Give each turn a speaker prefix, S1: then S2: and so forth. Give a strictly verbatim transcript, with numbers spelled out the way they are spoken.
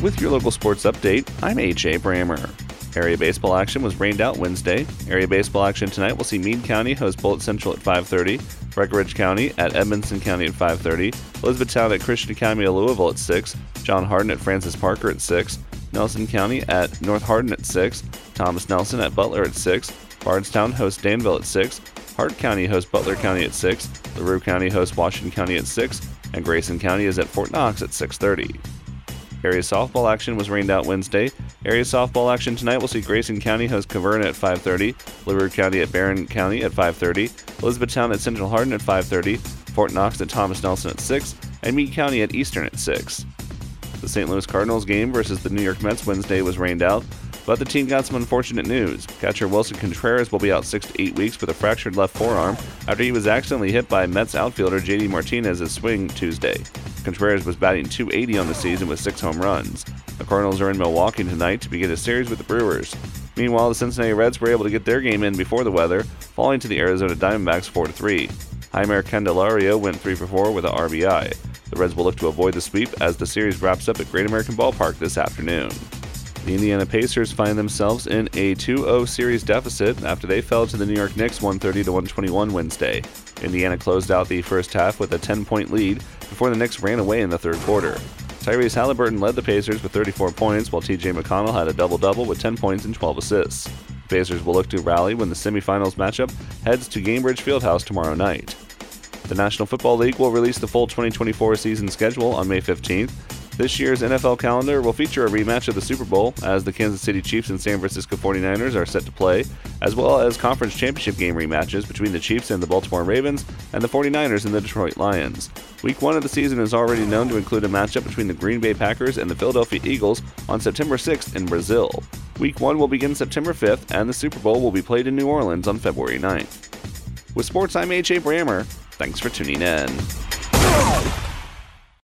S1: With your local sports update, I'm A J Brammer. Area baseball action was rained out Wednesday. Area baseball action tonight will see Meade County host Bullitt Central at five thirty, Breckinridge County at Edmondson County at five thirty, Elizabethtown at Christian Academy of Louisville at six, John Hardin at Francis Parker at six, Nelson County at North Hardin at six, Thomas Nelson at Butler at six, Bardstown hosts Danville at six, Hart County hosts Butler County at six, LaRue County hosts Washington County at six, and Grayson County is at Fort Knox at six thirty. Area softball action was rained out Wednesday. Area softball action tonight will see Grayson County host Caverna at five thirty, LaRue County at Barron County at five thirty, Elizabethtown at Central Hardin at five thirty, Fort Knox at Thomas Nelson at six, and Meade County at Eastern at six. The Saint Louis Cardinals game versus the New York Mets Wednesday was rained out, but the team got some unfortunate news. Catcher Wilson Contreras will be out six to eight weeks with a fractured left forearm after he was accidentally hit by Mets outfielder J D Martinez's swing Tuesday. Contreras was batting two eighty on the season with six home runs. The Cardinals are in Milwaukee tonight to begin a series with the Brewers. Meanwhile, the Cincinnati Reds were able to get their game in before the weather, falling to the Arizona Diamondbacks four to three. Jeimer Candelario went three for four with an R B I. The Reds will look to avoid the sweep as the series wraps up at Great American Ballpark this afternoon. The Indiana Pacers find themselves in a two oh series deficit after they fell to the New York Knicks one thirty to one twenty-one Wednesday. Indiana closed out the first half with a ten-point lead before the Knicks ran away in the third quarter. Tyrese Halliburton led the Pacers with thirty-four points, while T J McConnell had a double-double with ten points and twelve assists. The Pacers will look to rally when the semifinals matchup heads to Gainbridge Fieldhouse tomorrow night. The National Football League will release the full twenty twenty-four season schedule on May fifteenth. This year's N F L calendar will feature a rematch of the Super Bowl as the Kansas City Chiefs and San Francisco forty-niners are set to play, as well as conference championship game rematches between the Chiefs and the Baltimore Ravens and the forty-niners and the Detroit Lions. Week one of the season is already known to include a matchup between the Green Bay Packers and the Philadelphia Eagles on September sixth in Brazil. Week one will begin September fifth, and the Super Bowl will be played in New Orleans on February ninth. With sports, I'm A J Brammer. Thanks for tuning in.